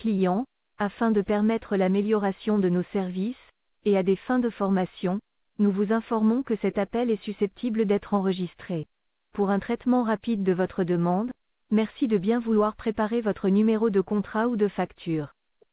clients, afin de permettre l'amélioration de nos services, et à des fins de formation, nous vous informons que cet appel est susceptible d'être enregistré. Pour un traitement rapide de votre demande, merci de bien vouloir préparer votre numéro de contrat ou de facture.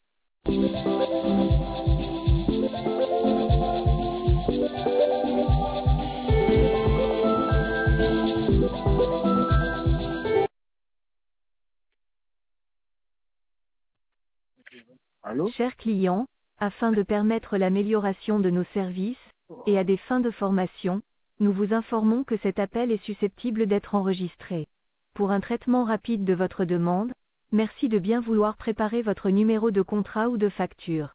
Allô? Chers clients, afin de permettre l'amélioration de nos services, et à des fins de formation, nous vous informons que cet appel est susceptible d'être enregistré. Pour un traitement rapide de votre demande, merci de bien vouloir préparer votre numéro de contrat ou de facture.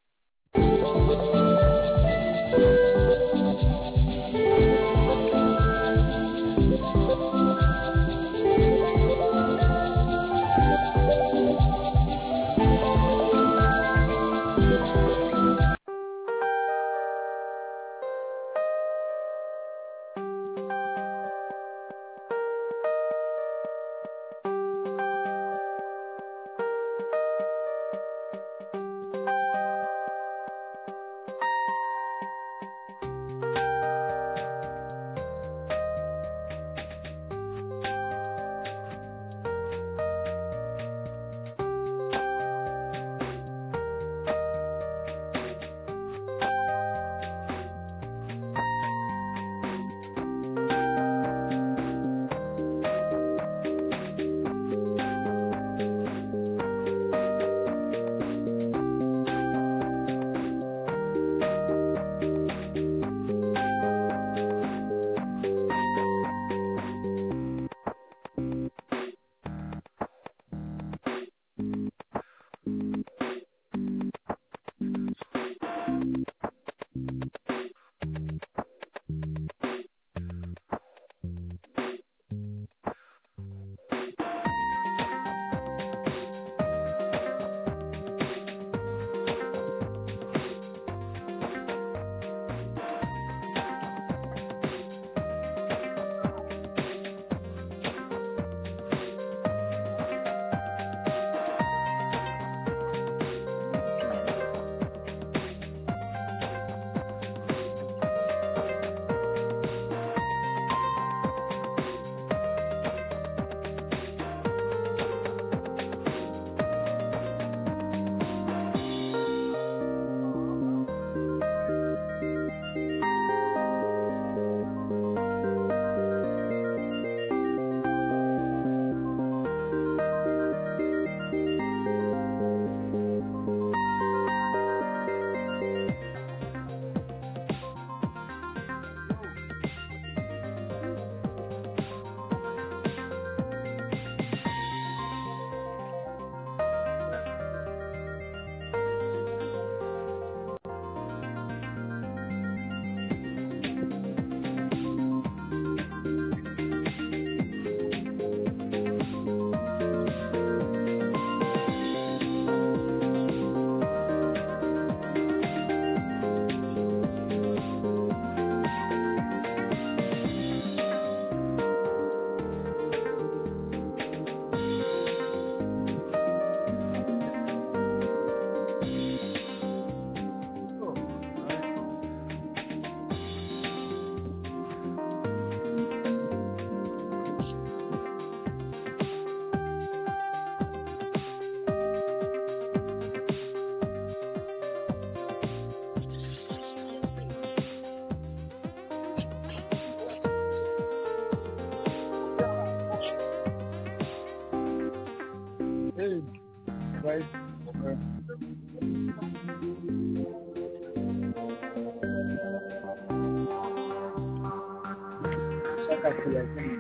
Hey, right. Saca criação.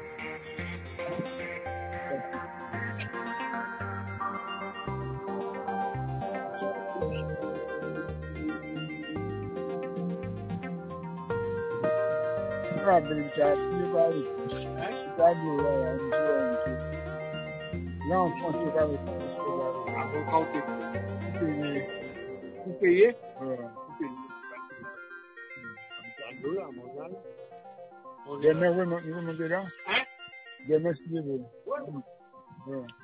Probably that everybody that you are enjoying. Não, você vai vous payez? Vous payez. Demain, vous montez là? Demain, si vous voulez.